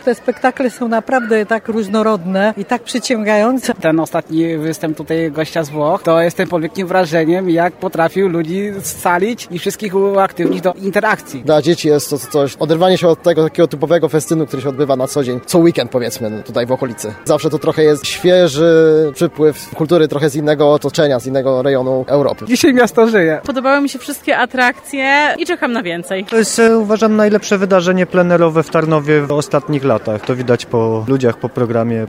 Te spektakle są naprawdę tak różnorodne i tak przyciągające. Ten ostatni występ tutaj gościa z Włoch, to jestem pod wielkim wrażeniem, jak potrafił ludzi scalić i wszystkich uaktywnić do interakcji. Dla dzieci jest to coś, oderwanie się od tego takiego typowego festynu, który się odbywa na co dzień, co weekend powiedzmy tutaj w okolicy. Zawsze to trochę jest świeży przypływ kultury, trochę z innego otoczenia, z innego rejonu Europy. Dzisiaj miasto żyje. Podobały mi się wszystkie atrakcje i czekam na więcej. To jest, uważam, najlepsze wydarzenie plenerowe w Tarnowie w ostatnich latach. To widać po ludziach, po programie.